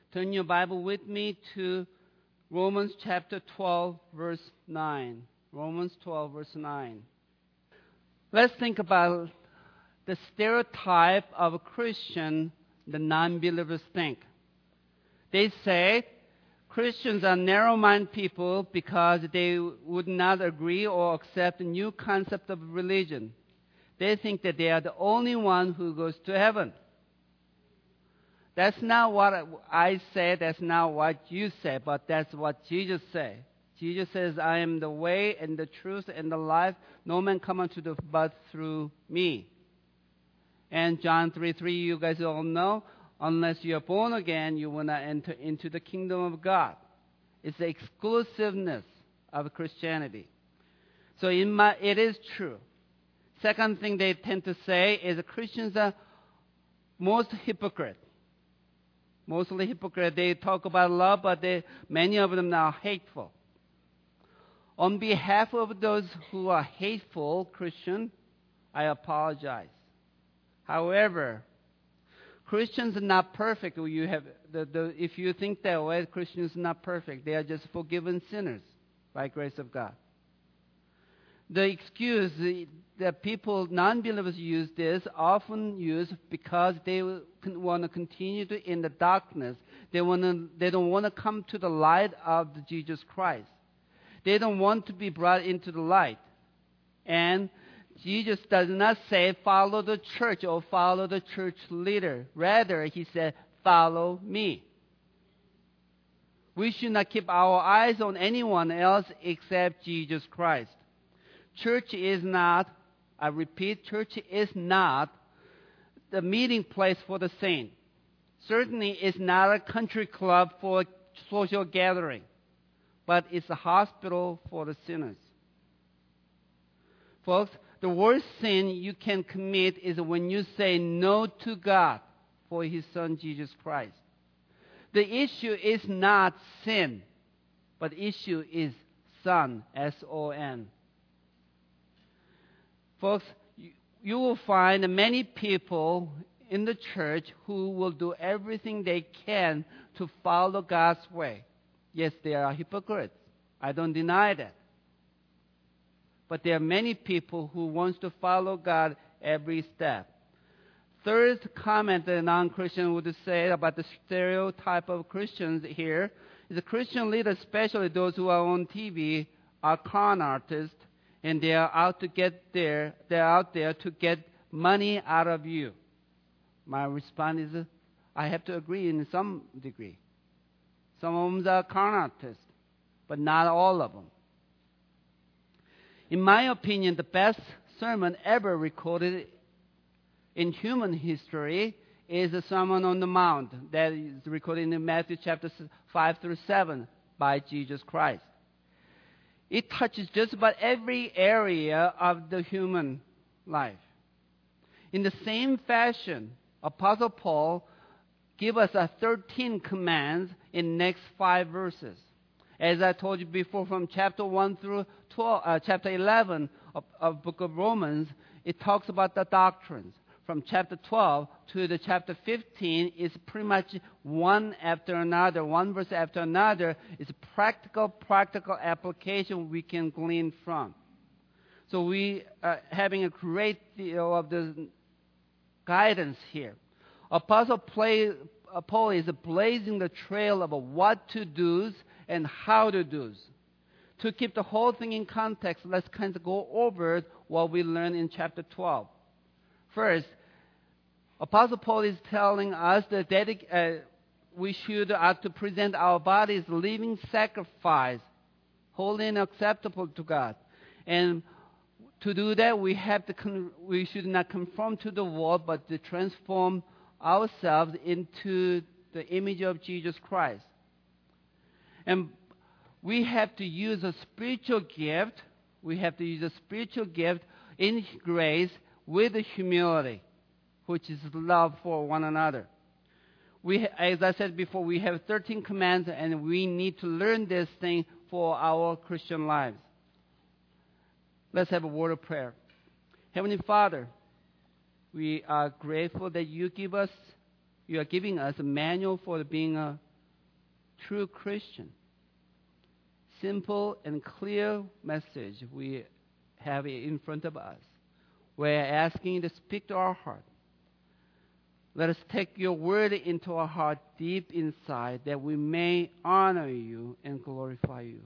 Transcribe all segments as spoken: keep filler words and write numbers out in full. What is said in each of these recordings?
Turn your Bible with me to Romans chapter twelve, verse nine. Romans twelve, verse nine. Let's think about the stereotype of a Christian the non-believers think. They say Christians are narrow-minded people because they would not agree or accept a new concept of religion. They think that they are the only one who goes to heaven. That's not what I say, that's not what you say, but that's what Jesus said. Jesus says, I am the way and the truth and the life. No man come unto the but through me. And John three three, you guys all know, unless you are born again, you will not enter into the kingdom of God. It's the exclusiveness of Christianity. So in my, it is true. Second thing they tend to say is Christians are most hypocrite. Mostly hypocrite. They talk about love, but they, many of them are hateful. On behalf of those who are hateful Christian, I apologize. However, Christians are not perfect. You have the, the, if you think that way, Christians are not perfect. They are just forgiven sinners by grace of God. The excuse that people, non-believers use this, often use because they want to continue to in the darkness. They want to, they don't want to come to the light of the Jesus Christ. They don't want to be brought into the light. And Jesus does not say, follow the church or follow the church leader. Rather, he said, follow me. We should not keep our eyes on anyone else except Jesus Christ. Church is not, I repeat, church is not the meeting place for the saint. Certainly, it's not a country club for social gathering, but it's a hospital for the sinners. Folks, the worst sin you can commit is when you say no to God for His Son, Jesus Christ. The issue is not sin, but the issue is Son, S O N. Folks, you, you will find many people in the church who will do everything they can to follow God's way. Yes, they are hypocrites. I don't deny that. But there are many people who want to follow God every step. Third comment that a non-Christian would say about the stereotype of Christians here is the Christian leaders, especially those who are on T V, are con artists, and they are out to get there. They're out there to get money out of you. My response is, I have to agree in some degree. Some of them are con artists, but not all of them. In my opinion, the best sermon ever recorded in human history is the Sermon on the Mount that is recorded in Matthew chapter five through seven by Jesus Christ. It touches just about every area of the human life. In the same fashion, Apostle Paul gives us a thirteen commands in next five verses. As I told you before, from chapter one through twelve, uh, chapter eleven of, of book of Romans, it talks about the doctrines. From chapter twelve to the chapter fifteen is pretty much one after another, one verse after another. It's practical, practical application we can glean from. So we are having a great deal of the guidance here. Apostle Paul is blazing the trail of what to do and how to do. To keep the whole thing in context, let's kind of go over what we learned in chapter twelve. First, Apostle Paul is telling us that dedic- uh, we should uh, to present our bodies living sacrifice, holy and acceptable to God. And to do that, we have to con- we should not conform to the world, but to transform ourselves into the image of Jesus Christ. And we have to use a spiritual gift. We have to use a spiritual gift in grace with humility, which is love for one another. We, as I said before, we have thirteen commands, and we need to learn this thing for our Christian lives. Let's have a word of prayer. Heavenly Father, we are grateful that you give us, you are giving us a manual for being a true Christian. Simple and clear message we have in front of us. We're asking you to speak to our heart. Let us take your word into our heart deep inside that we may honor you and glorify you.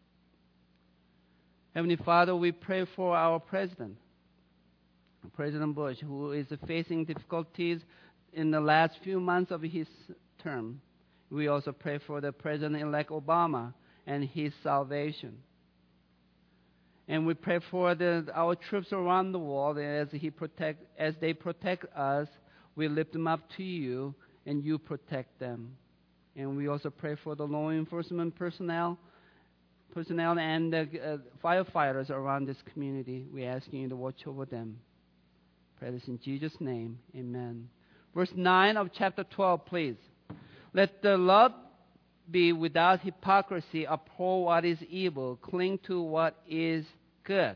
Heavenly Father, we pray for our president, President Bush, who is facing difficulties in the last few months of his term. We also pray for the President-elect Obama and his salvation. And we pray for the, our troops around the world as he protect, as they protect us. We lift them up to you, and you protect them. And we also pray for the law enforcement personnel, personnel and the uh, firefighters around this community. We ask you to watch over them. Pray this in Jesus' name. Amen. Verse nine of chapter twelve, please. Let the love be without hypocrisy, abhor what is evil, cling to what is good.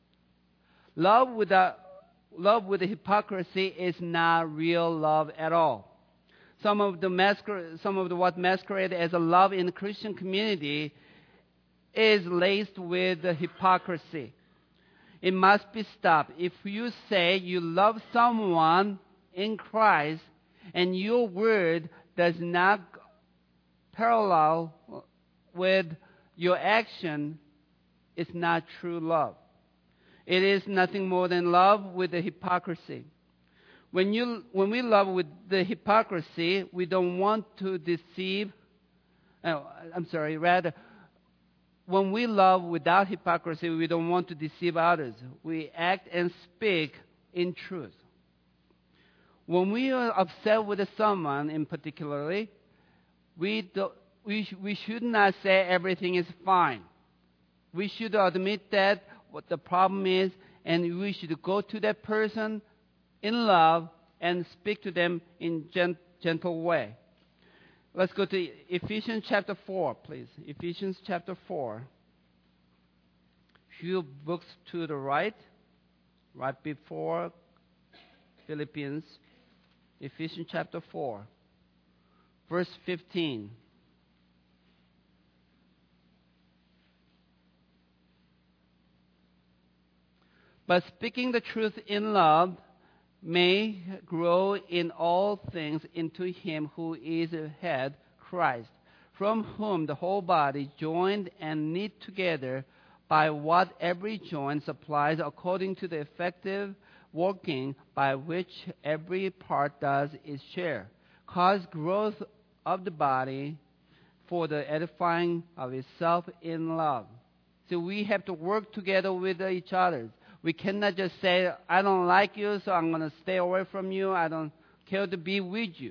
Love without love with hypocrisy is not real love at all. Some of the masquer- some of the what masquerade as a love in the Christian community is laced with hypocrisy. It must be stopped. If you say you love someone in Christ and your word does not parallel with your action, it's not true love. It is nothing more than love with the hypocrisy. When you, when we love with the hypocrisy, we don't want to deceive. Uh, I'm sorry, rather, when we love without hypocrisy, we don't want to deceive others. We act and speak in truth. When we are upset with someone in particularly, we, do, we, we should not say everything is fine. We should admit that what the problem is, and we should go to that person in love and speak to them in gent- gentle way. Let's go to Ephesians chapter four, please. Ephesians chapter four. Few books to the right, right before Philippians. Ephesians chapter four, verse fifteen. But speaking the truth in love may grow in all things into him who is the head, Christ, from whom the whole body, joined and knit together by what every joint supplies according to the effective working by which every part does its share, cause growth of the body for the edifying of itself in love. So we have to work together with each other. We cannot just say, I don't like you, so I'm going to stay away from you. I don't care to be with you.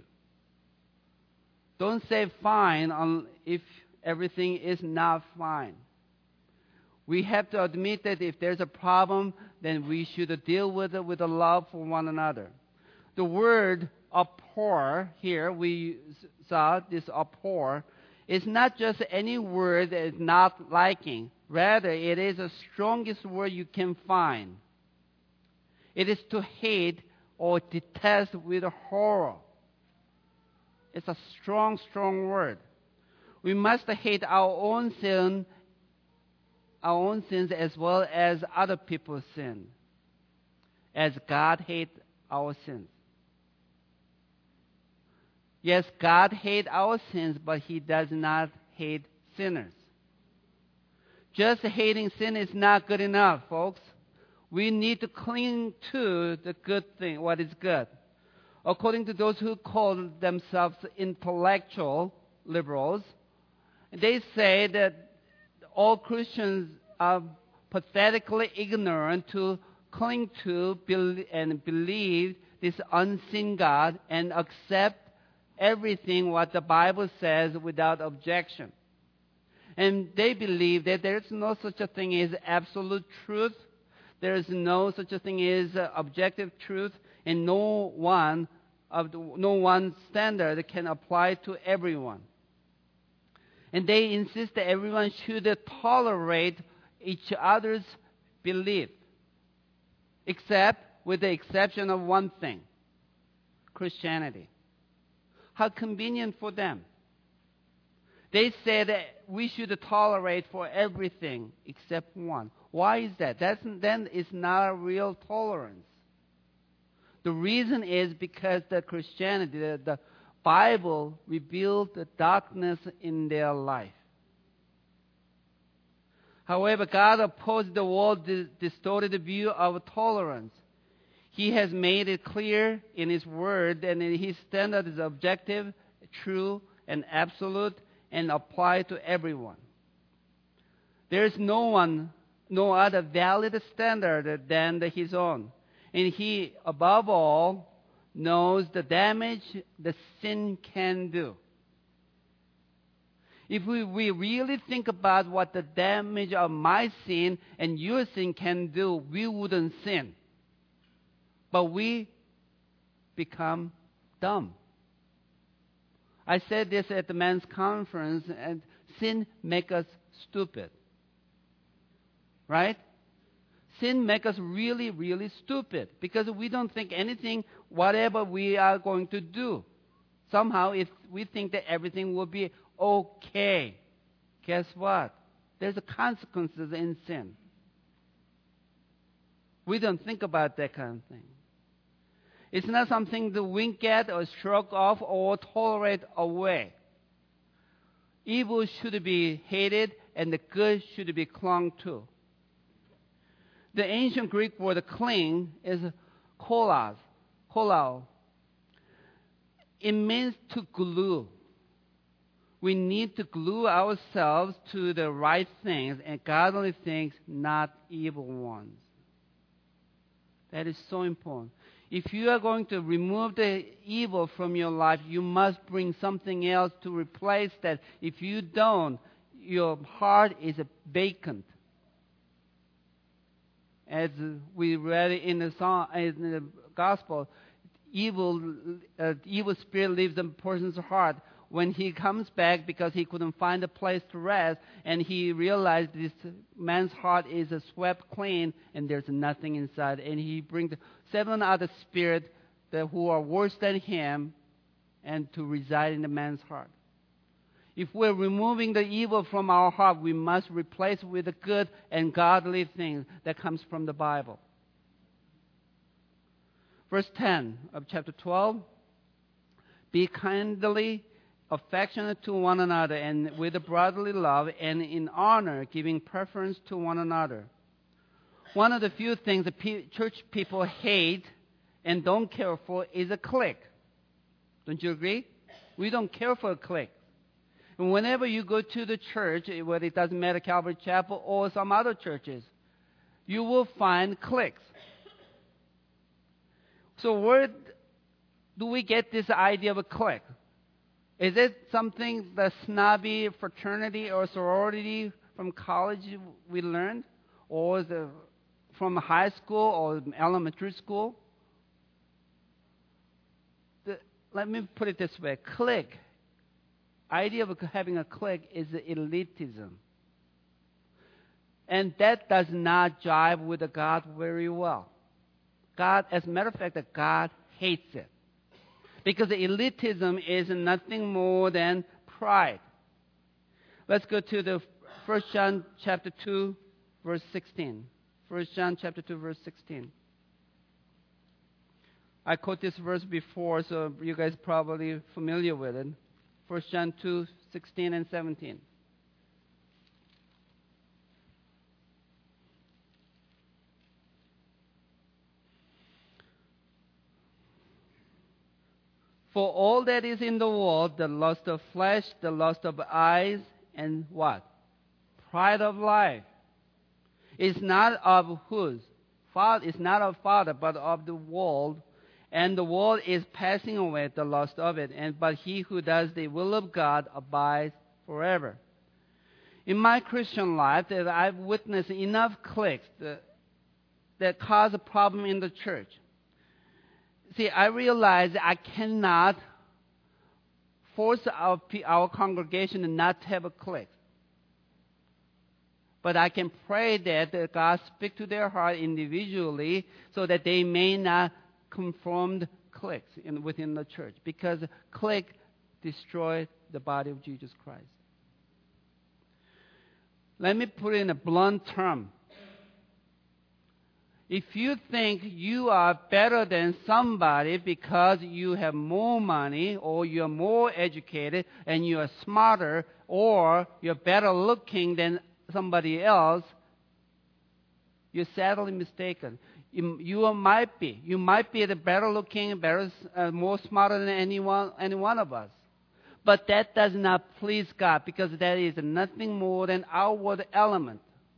Don't say fine if everything is not fine. We have to admit that if there's a problem, then we should deal with it with a love for one another. The word abhor here, we saw this abhor, is not just any word that is not liking. Rather, it is the strongest word you can find. It is to hate or detest with horror. It's a strong, strong word. We must hate our own sin, our own sins as well as other people's sin, as God hates our sins. Yes, God hates our sins, but He does not hate sinners. Just hating sin is not good enough, folks. We need to cling to the good thing, what is good. According to those who call themselves intellectual liberals, they say that all Christians are pathetically ignorant to cling to and believe this unseen God and accept everything what the Bible says without objection. And they believe that there is no such a thing as absolute truth. There is no such a thing as uh, objective truth, and no one of the, no one standard can apply to everyone. And they insist that everyone should tolerate each other's belief, except with the exception of one thing: Christianity. How convenient for them. They said that we should tolerate for everything except one. Why is that? That's, then it's not a real tolerance. The reason is because the Christianity, the, the Bible revealed the darkness in their life. However, God opposed the world's distorted view of tolerance. He has made it clear in His Word, and His standard is objective, true, and absolute, and applied to everyone. There is no one, no other valid standard than His own. And He, above all, knows the damage the sin can do. If we, we really think about what the damage of my sin and your sin can do, we wouldn't sin. But we become dumb. I said this at the men's conference, and sin makes us stupid. Right? Sin makes us really, really stupid because we don't think anything, whatever we are going to do. Somehow, if we think that everything will be okay, guess what? There's a consequences in sin. We don't think about that kind of thing. It's not something to wink at or shrug off or tolerate away. Evil should be hated and the good should be clung to. The ancient Greek word cling is kolos, kolao. It means to glue. We need to glue ourselves to the right things and godly things, not evil ones. That is so important. If you are going to remove the evil from your life, you must bring something else to replace that. If you don't, your heart is vacant. As we read in the song, in the gospel, evil, uh, evil spirit leaves a person's heart. When he comes back because he couldn't find a place to rest, and he realized this man's heart is swept clean and there's nothing inside, and he brings seven other spirits that who are worse than him and to reside in the man's heart. If we're removing the evil from our heart, we must replace it with the good and godly things that comes from the Bible. Verse ten of chapter twelve, be kindly affectionate to one another and with a brotherly love and in honor, giving preference to one another. One of the few things that pe- church people hate and don't care for is a clique. Don't you agree? We don't care for a clique. And whenever you go to the church, whether it doesn't matter Calvary Chapel or some other churches, you will find cliques. So where do we get this idea of a clique? Is it something, the snobby fraternity or sorority from college we learned? Or is it from high school or elementary school? The, let me put it this way. Clique, idea of having a clique is elitism. And that does not jive with God very well. God, as a matter of fact, God hates it. Because elitism is nothing more than pride. Let's go to the First John chapter two, verse sixteen. First John chapter two, verse sixteen. I quote this verse before, so you guys are probably familiar with it. First John two, sixteen and seventeen. For all that is in the world, the lust of flesh, the lust of eyes, and what? Pride of life, is not of whose? Father, it's not of Father, but of the world. And the world is passing away, the lust of it. And but he who does the will of God abides forever. In my Christian life, that I've witnessed enough cliques that, that cause a problem in the church. See, I realize I cannot force our, our congregation not to have a clique. But I can pray that God speak to their heart individually so that they may not conform cliques in, within the church. Because clique destroyed the body of Jesus Christ. Let me put it in a blunt term. If you think you are better than somebody because you have more money or you're more educated and you're smarter or you're better looking than somebody else, you're sadly mistaken. You, you might be. You might be the better looking, better, uh, more smarter than anyone, any one of us. But that does not please God because that is nothing more than outward element.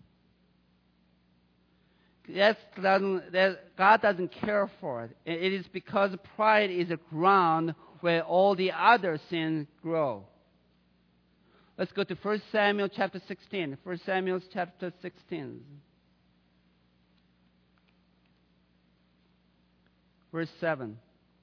That's, that God doesn't care for it. It is because pride is a ground where all the other sins grow. Let's go to First Samuel chapter sixteen. First Samuel chapter sixteen. Verse seven.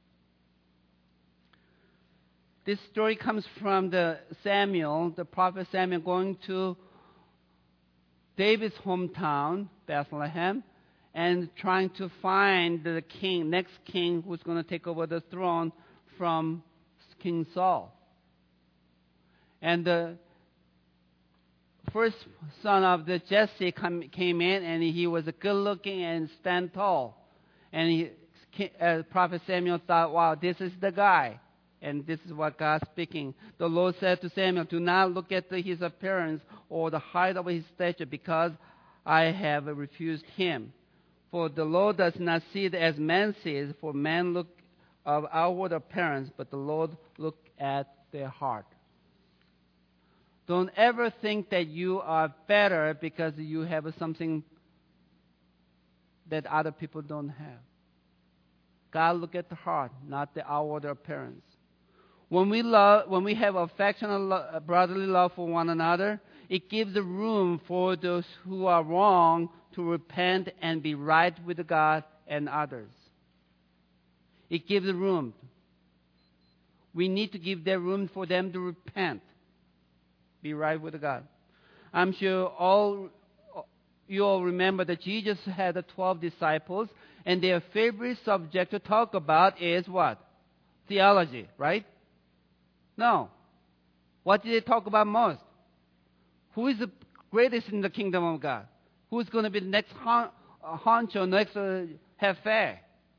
This story comes from the Samuel, the prophet Samuel, going to David's hometown, Bethlehem, and trying to find the king, next king who's going to take over the throne from King Saul. And the first son of the Jesse come, came in, and he was good looking and stand tall. And he, uh, Prophet Samuel thought, wow, this is the guy. And this is what God's speaking. The Lord said to Samuel, do not look at the, his appearance or the height of his stature, because I have refused him. For the Lord does not see it as man sees, for man look of outward appearance, but the Lord look at their heart. Don't ever think that you are better because you have something that other people don't have. God look at the heart, not the outward appearance. When we love, when we have affectionate brotherly love for one another, it gives room for those who are wrong to repent and be right with God and others. It gives room. We need to give that room for them to repent, be right with God. I'm sure all you all remember that Jesus had the twelve disciples, and their favorite subject to talk about is what? Theology, right? No. What did they talk about most? Who is the greatest in the kingdom of God? Who's going to be the next hon- uh, honcho, next uh, jefe?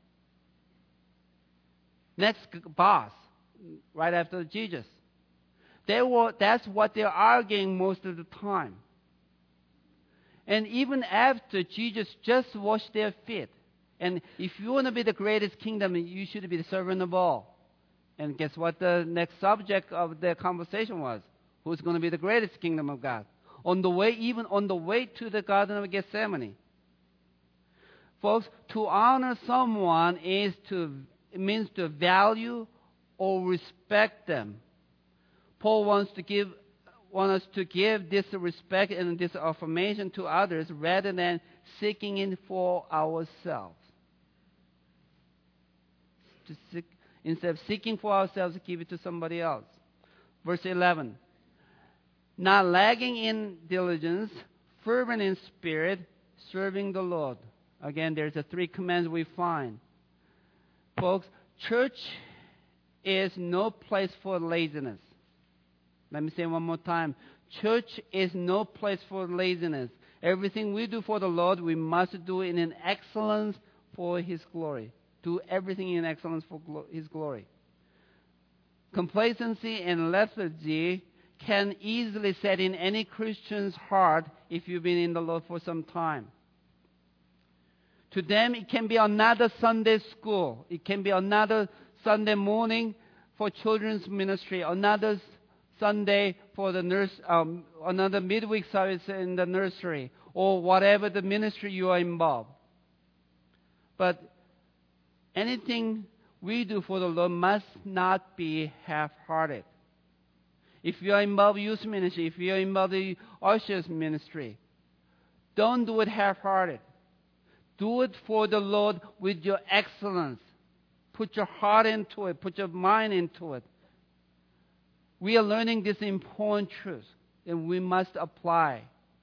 Next boss, right after Jesus. They were, that's what they're arguing most of the time. And even after Jesus just washed their feet, and if you want to be the greatest kingdom, you should be the servant of all. And guess what the next subject of the conversation was? Who's going to be the greatest kingdom of God? On the way, even on the way to the Garden of Gethsemane. Folks, to honor someone is to, it means to value or respect them. Paul wants to give, wants us to give this respect and this affirmation to others rather than seeking it for ourselves. To seek, instead of seeking for ourselves, give it to somebody else. Verse eleven. Not lagging in diligence, fervent in spirit, serving the Lord. Again, there's the three commands we find. Folks, church is no place for laziness. Let me say it one more time. Church is no place for laziness. Everything we do for the Lord, we must do in an excellence for His glory. Do everything in excellence for glo- His glory. Complacency and lethargy can easily set in any Christian's heart if you've been in the Lord for some time. To them, it can be another Sunday school. It can be another Sunday morning for children's ministry, another Sunday for the nurse, um, another midweek service in the nursery, or whatever the ministry you are involved. But anything we do for the Lord must not be half-hearted. If you are involved in youth ministry, if you are involved in ushers ministry, don't do it half-hearted. Do it for the Lord with your excellence. Put your heart into it. Put your mind into it. We are learning this important truth, and we must apply.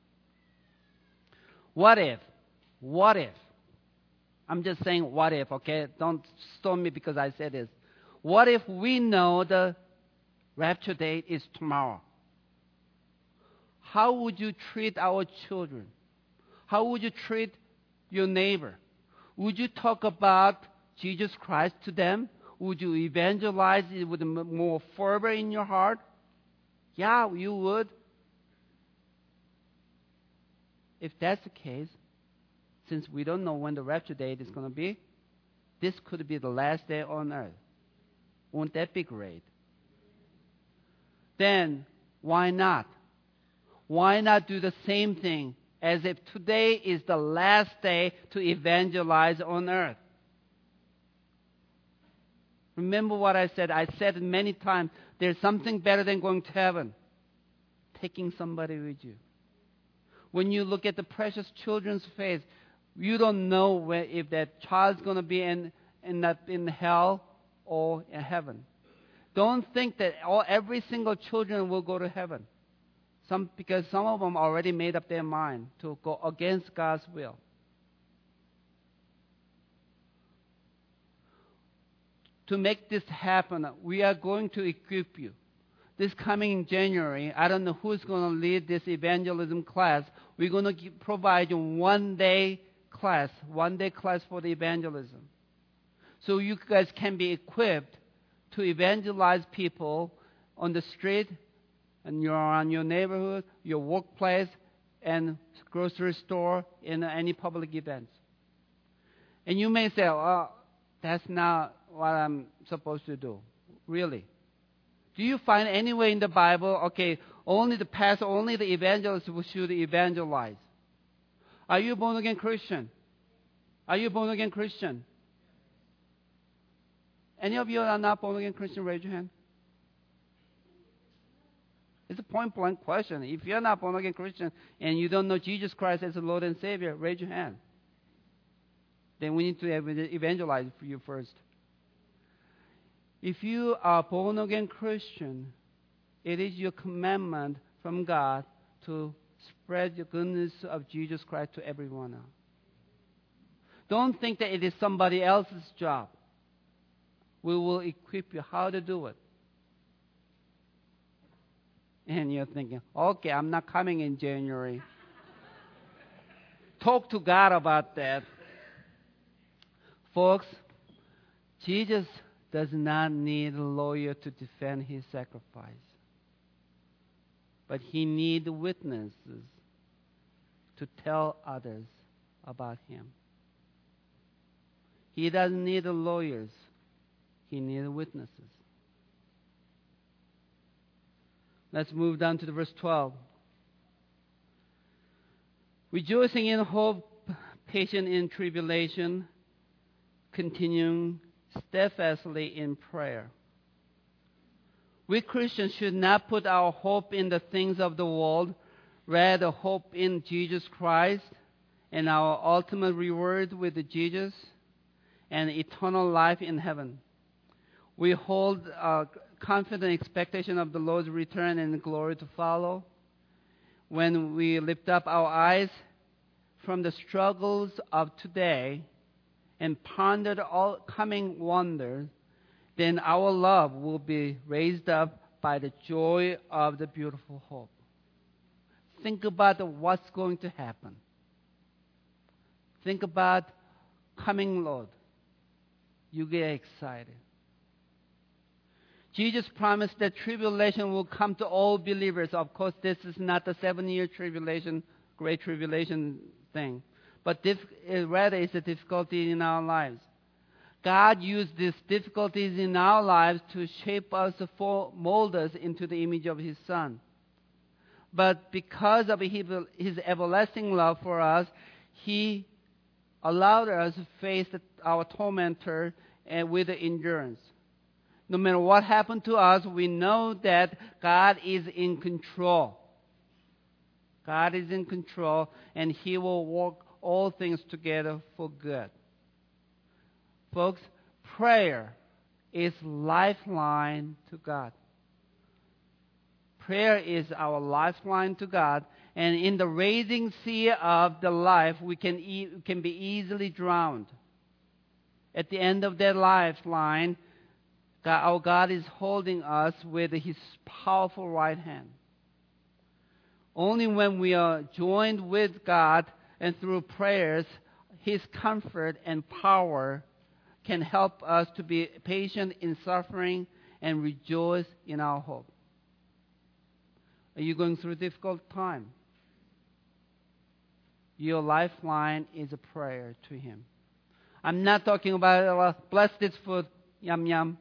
What if? What if? I'm just saying what if, okay? Don't stone me because I said this. What if we know the rapture date is tomorrow? how would you treat our children? How would you treat your neighbor? Would you talk about Jesus Christ to them? Would you evangelize it with more fervor in your heart? Yeah, you would. If that's the case, since we don't know when the rapture date is going to be, this could be the last day on earth. Won't that be great? Then, why not? Why not do the same thing as if today is the last day to evangelize on earth? Remember what I said. I said it many times. There's something better than going to heaven. Taking somebody with you. When you look at the precious children's face, you don't know where, if that child's going to be in, in, that, in hell or in heaven. Don't think that all, every single children will go to heaven. Some, because some of them already made up their mind to go against God's will. To make this happen, we are going to equip you. This coming January, I don't know who's going to lead this evangelism class. We're going to give, provide you one day class, one day class for the evangelism. So you guys can be equipped to evangelize people on the street, and you're on your neighborhood, your workplace, and grocery store, in any public events. And you may say, oh, that's not what I'm supposed to do. Really? Do you find anywhere in the Bible, okay, only the pastor, only the evangelist should evangelize? Are you a born-again Christian? Are you a born-again Christian? Any of you are not born-again Christian? Raise your hand. It's a point-blank question. If you're not born-again Christian and you don't know Jesus Christ as the Lord and Savior, raise your hand. Then we need to evangelize for you first. If you are born-again Christian, it is your commandment from God to spread the goodness of Jesus Christ to everyone else. Don't think that it is somebody else's job. We will equip you how to do it. And you're thinking, okay, I'm not coming in January. Talk to God about that. Folks, Jesus does not need a lawyer to defend his sacrifice. But he needs witnesses to tell others about him. He doesn't need lawyers. He needs witnesses. Let's move down to the verse twelve. Rejoicing in hope, patient in tribulation, continuing steadfastly in prayer. We Christians should not put our hope in the things of the world, rather hope in Jesus Christ and our ultimate reward with Jesus and eternal life in heaven. We hold a confident expectation of the Lord's return and glory to follow. When we lift up our eyes from the struggles of today and ponder all coming wonders, then our love will be raised up by the joy of the beautiful hope. Think about what's going to happen. Think about coming Lord. You get excited. Jesus promised that tribulation will come to all believers. Of course, this is not the seven-year tribulation, great tribulation thing. But dif- rather, it's a difficulty in our lives. God used these difficulties in our lives to shape us, to mold us into the image of His Son. But because of His everlasting love for us, He allowed us to face our tormentor with endurance. No matter what happened to us, we know that God is in control. God is in control, and He will work all things together for good. Folks, prayer is lifeline to God. Prayer is our lifeline to God, and in the raging sea of the life, we can e- can be easily drowned. At the end of that lifeline, God, our God is holding us with His powerful right hand. Only when we are joined with God and through prayers, His comfort and power can help us to be patient in suffering and rejoice in our hope. Are you going through a difficult time? Your lifeline is a prayer to Him. I'm not talking about, uh, bless this food, yum yum.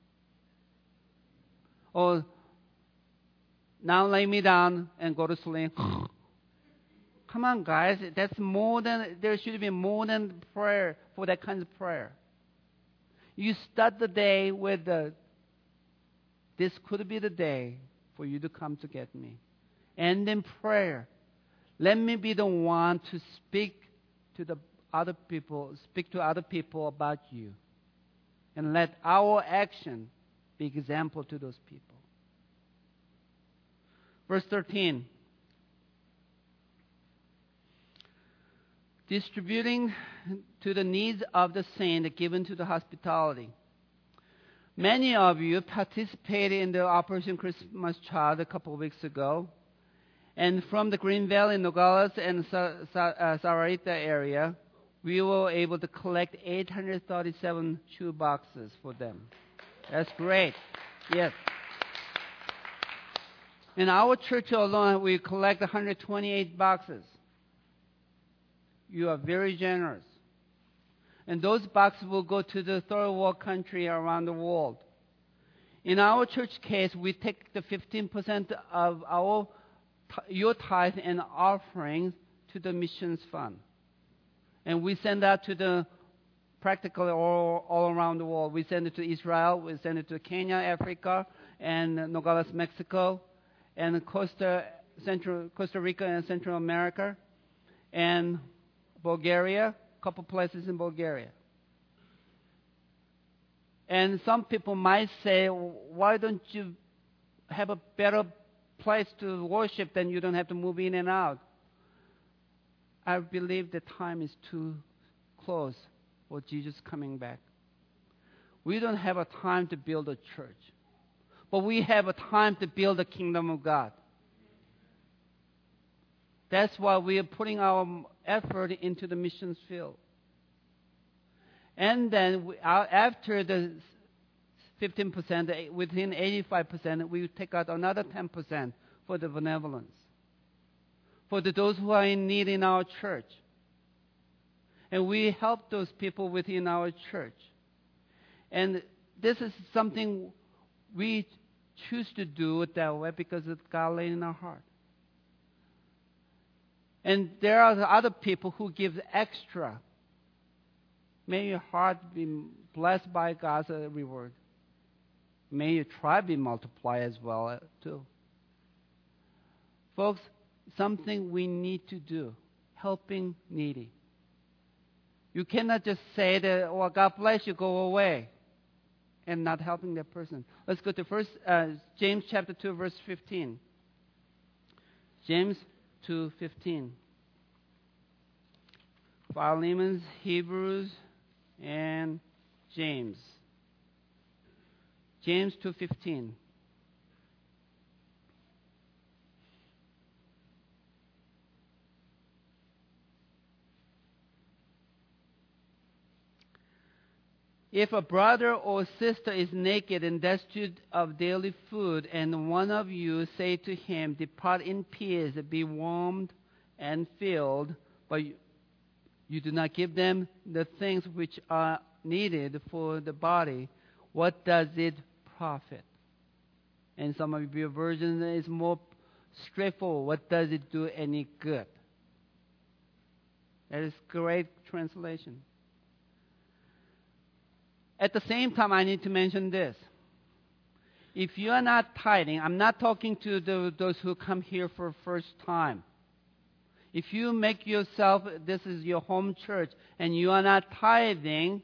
Or now lay me down and go to sleep. Come on, guys. That's more than, there should be more than prayer for that kind of prayer. You start the day with the, this could be the day for you to come to get me. And in prayer, let me be the one to speak to the other people, speak to other people about you. And let our action be example to those people. Verse thirteen. Distributing to the needs of the saint given to the hospitality. Many of you participated in the Operation Christmas Child a couple of weeks ago. And from the Green Valley, Nogales, and Sa- Sa- uh, Sarita area, we were able to collect eight hundred thirty-seven shoe boxes for them. That's great. Yes. In our church alone, we collect one hundred twenty-eight boxes. You are very generous. And those boxes will go to the third world country around the world. In our church case, we take the fifteen percent of our your tithe and offerings to the missions fund. And we send that to the practically all, all around the world. We send it to Israel, we send it to Kenya, Africa, and Nogales, Mexico, and Costa, Central, Costa Rica and Central America, and Bulgaria, a couple places in Bulgaria. And some people might say, why don't you have a better place to worship, then you don't have to move in and out? I believe the time is too close for Jesus coming back. We don't have a time to build a church, but we have a time to build the kingdom of God. That's why we are putting our effort into the missions field. And then we, uh, after the fifteen percent, within eighty-five percent, we take out another ten percent for the benevolence, for the, those who are in need in our church. And we help those people within our church. And this is something we choose to do it that way because it's God laid in our heart. And there are other people who give extra. May your heart be blessed by God's reward. May your tribe be multiplied as well, too. Folks, something we need to do, helping needy. You cannot just say that, well, God bless you, go away, and not helping that person. Let's go to first uh, James chapter two, verse fifteen. James two fifteen. Philemon, Hebrews, and James. James two fifteen. If a brother or sister is naked and destitute of daily food, and one of you say to him, depart in peace, be warmed and filled, but you, you do not give them the things which are needed for the body, what does it profit? And some of your versions is more straightforward. What does it do any good? That is great translation. At the same time, I need to mention this. If you are not tithing, I'm not talking to the, those who come here for the first time. If you make yourself, this is your home church, and you are not tithing,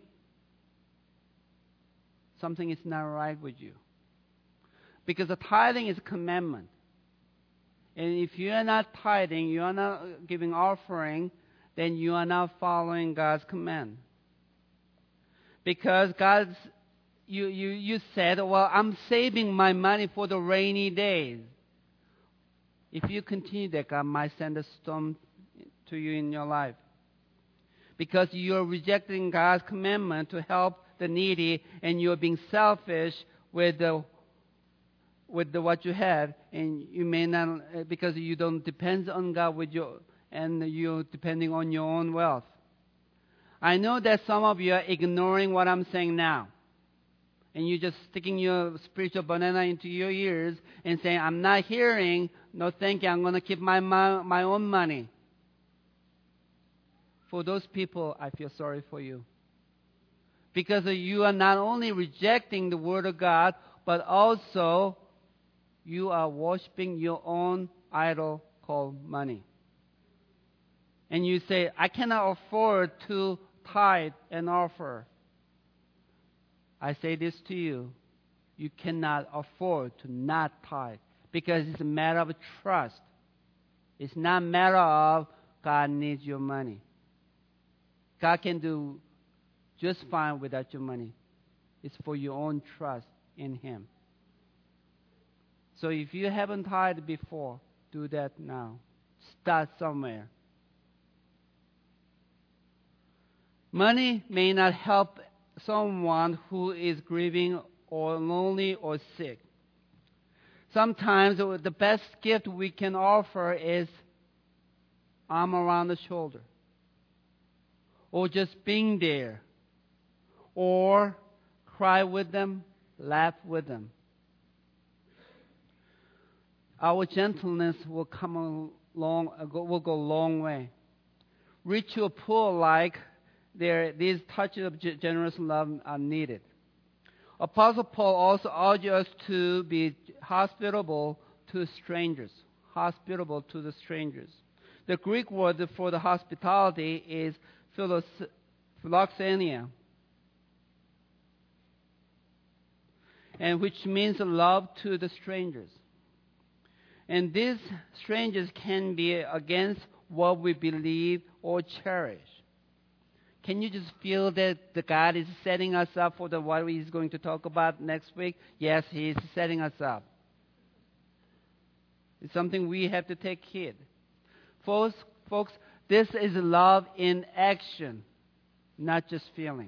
something is not right with you. Because the tithing is a commandment. And if you are not tithing, you are not giving offering, then you are not following God's command. Because God's, you, you, you said, well, I'm saving my money for the rainy days. If you continue that, God might send a storm to you in your life. Because you're rejecting God's commandment to help the needy, and you're being selfish with the, with the, what you have, and you may not, because you don't depend on God with your, and you're depending on your own wealth. I know that some of you are ignoring what I'm saying now. And you're just sticking your spiritual banana into your ears and saying, I'm not hearing, no thank you, I'm going to keep my, my, my own money. For those people, I feel sorry for you. Because you are not only rejecting the Word of God, but also you are worshiping your own idol called money. And you say, I cannot afford to tithe and offer. I say this to you. You cannot afford to not tithe because it's a matter of trust. It's not a matter of God needs your money. God can do just fine without your money. It's for your own trust in Him. So if you haven't tithed before, do that now. Start somewhere. Money may not help someone who is grieving or lonely or sick. Sometimes the best gift we can offer is arm around the shoulder, or just being there, or cry with them, laugh with them. Our gentleness will come a long, will go a long way. Rich or poor alike, there, these touches of generous love are needed. Apostle Paul also urges us to be hospitable to strangers. Hospitable to the strangers. The Greek word for the hospitality is philos, philoxenia, and which means love to the strangers. And these strangers can be against what we believe or cherish. Can you just feel that the God is setting us up for the what He's going to talk about next week? Yes, He is setting us up. It's something we have to take heed. Folks, folks, this is love in action, not just feeling.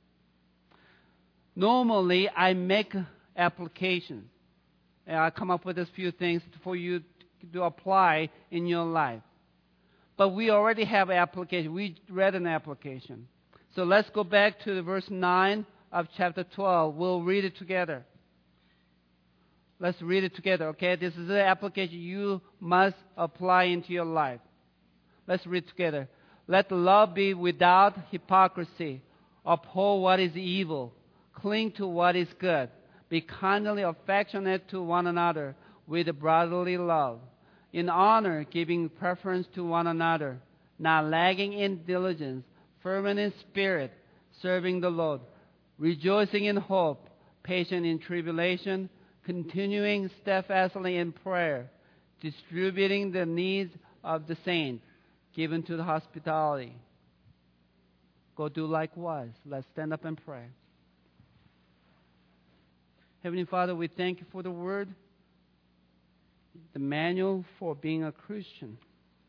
Normally, I make applications. And I come up with a few things for you to apply in your life. But we already have an application. We read an application. So let's go back to the verse nine of chapter twelve. We'll read it together. Let's read it together, okay? This is the application you must apply into your life. Let's read together. Let love be without hypocrisy. Uphold what is evil. Cling to what is good. Be kindly affectionate to one another with brotherly love. In honor, giving preference to one another, not lagging in diligence, fervent in spirit, serving the Lord, rejoicing in hope, patient in tribulation, continuing steadfastly in prayer, distributing the needs of the saints, given to the hospitality. Go do likewise. Let's stand up and pray. Heavenly Father, we thank you for the word, the manual for being a Christian,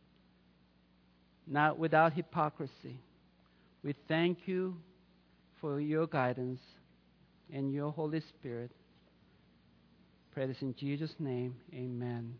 not without hypocrisy. We thank you for your guidance and your Holy Spirit. Pray this in Jesus' name. Amen.